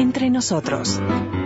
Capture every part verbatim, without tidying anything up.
Entre nosotros.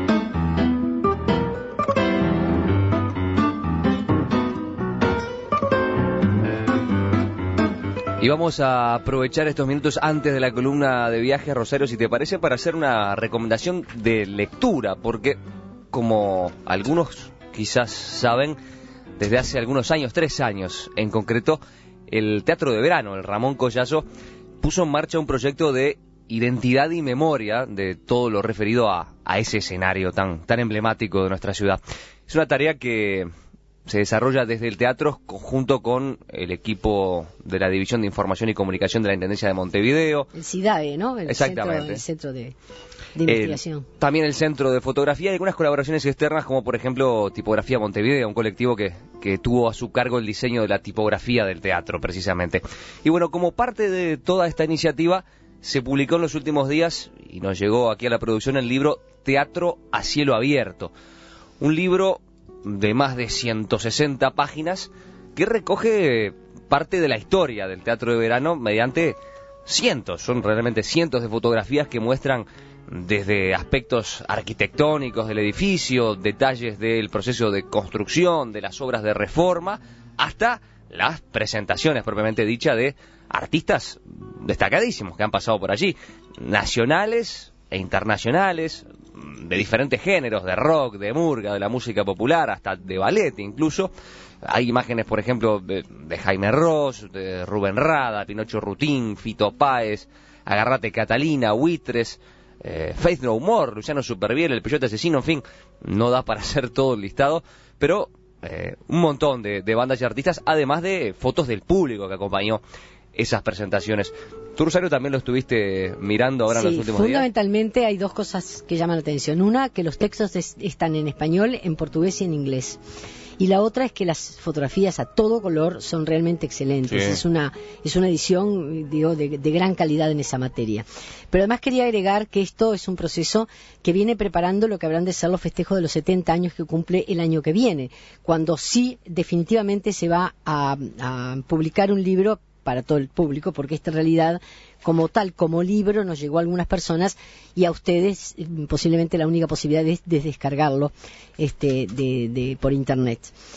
Y vamos a aprovechar estos minutos antes de la columna de viaje, Rosario, si te parece, para hacer una recomendación de lectura, porque como algunos quizás saben, desde hace algunos años, tres años en concreto, el Teatro de Verano, el Ramón Collazo, puso en marcha un proyecto de identidad y memoria de todo lo referido a, a ese escenario tan, tan emblemático de nuestra ciudad. Es una tarea que se desarrolla desde el teatro junto con el equipo de la División de Información y Comunicación de la Intendencia de Montevideo. El CIDAE, ¿no? El Exactamente. Centro, el centro de, de investigación. El, también el Centro de Fotografía y algunas colaboraciones externas, como por ejemplo Tipografía Montevideo, un colectivo que, que tuvo a su cargo el diseño de la tipografía del teatro, precisamente. Y bueno, como parte de toda esta iniciativa, se publicó en los últimos días, y nos llegó aquí a la producción, el libro Teatro a Cielo Abierto. Un libro de más de ciento sesenta páginas que recoge parte de la historia del Teatro de Verano mediante cientos, son realmente cientos de fotografías que muestran desde aspectos arquitectónicos del edificio, detalles del proceso de construcción, de las obras de reforma, hasta las presentaciones propiamente dicha de artistas destacadísimos que han pasado por allí, nacionales e internacionales, de diferentes géneros, de rock, de murga, de la música popular, hasta de ballet incluso. Hay imágenes, por ejemplo, de, de Jaime Ross, de Rubén Rada, Pinocho Rutín, Fito Páez, Agarrate Catalina, Buitres, eh, Faith No More, Luciano Superviel, El Peyote Asesino, en fin, no da para hacer todo el listado, pero eh, un montón de, de bandas y artistas, además de fotos del público que acompañó esas presentaciones. Tú, Rosario, también lo estuviste mirando ahora sí, en los últimos días. Sí, fundamentalmente hay dos cosas que llaman la atención. Una, que los textos es, están en español, en portugués y en inglés. Y la otra es que las fotografías a todo color son realmente excelentes. Sí. Es una es una edición, digo, de, de gran calidad en esa materia. Pero además quería agregar que esto es un proceso que viene preparando lo que habrán de ser los festejos de los setenta años que cumple el año que viene, cuando sí definitivamente se va a, a publicar un libro para todo el público, porque esta realidad como tal, como libro, nos llegó a algunas personas y a ustedes posiblemente la única posibilidad es de descargarlo este, de, de, por internet.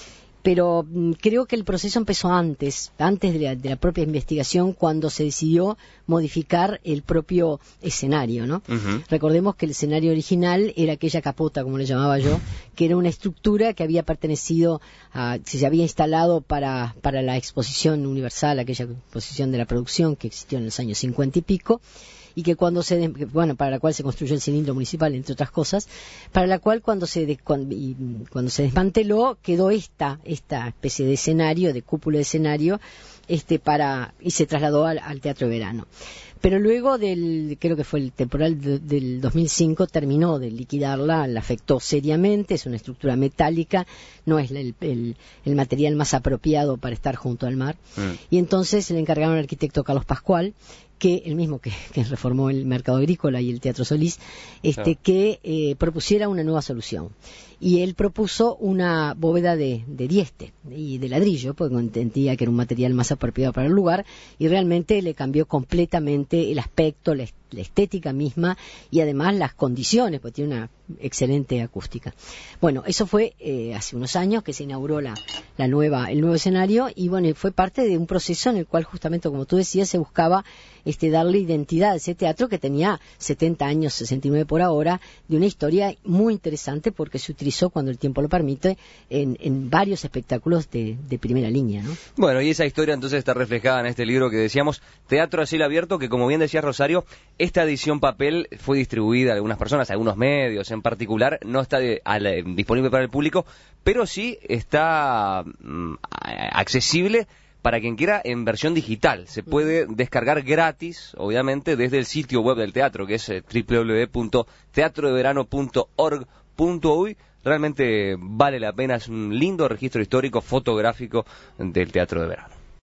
Pero mm, creo que el proceso empezó antes, antes de la, de la propia investigación, cuando se decidió modificar el propio escenario, ¿no? Uh-huh. Recordemos que el escenario original era aquella capota, como le llamaba yo, que era una estructura que había pertenecido a, se había instalado para, para la exposición universal, aquella exposición de la producción que existió en los años cincuenta y pico, y que cuando se, bueno, para la cual se construyó el cilindro municipal, entre otras cosas, para la cual cuando se, de, cuando, y, cuando se desmanteló, quedó esta, esta especie de escenario, de cúpula de escenario, este, para, y se trasladó al, al Teatro de Verano. Pero luego del, creo que fue el temporal de, del dos mil cinco, terminó de liquidarla, la afectó seriamente, es una estructura metálica, no es el, el, el material más apropiado para estar junto al mar. Mm. Y entonces le encargaron al arquitecto Carlos Pascual, que el mismo que, que reformó el Mercado Agrícola y el Teatro Solís, este, sí. que eh, propusiera una nueva solución. Y él propuso una bóveda de, de dieste y de ladrillo, porque entendía que era un material más apropiado para el lugar, y realmente le cambió completamente el aspecto, la, la estética misma, y además las condiciones, porque tiene una excelente acústica. Bueno, eso fue eh, hace unos años que se inauguró la, la nueva, el nuevo escenario, y bueno, fue parte de un proceso en el cual justamente, como tú decías, se buscaba este, darle identidad a ese teatro que tenía setenta años, sesenta y nueve por ahora, de una historia muy interesante porque se utilizó, cuando el tiempo lo permite, en, en varios espectáculos de, de primera línea, ¿no? Bueno, y esa historia entonces está reflejada en este libro que decíamos, Teatro a Cielo Abierto, que como bien decía Rosario, esta edición papel fue distribuida a algunas personas, a algunos medios en particular, no está de, a la, disponible para el público, pero sí está mm, accesible para quien quiera en versión digital. Se puede descargar gratis, obviamente, desde el sitio web del teatro, que es doble u doble u doble u punto teatro de verano punto org punto uy. Realmente vale la pena, es un lindo registro histórico fotográfico del Teatro de Verano.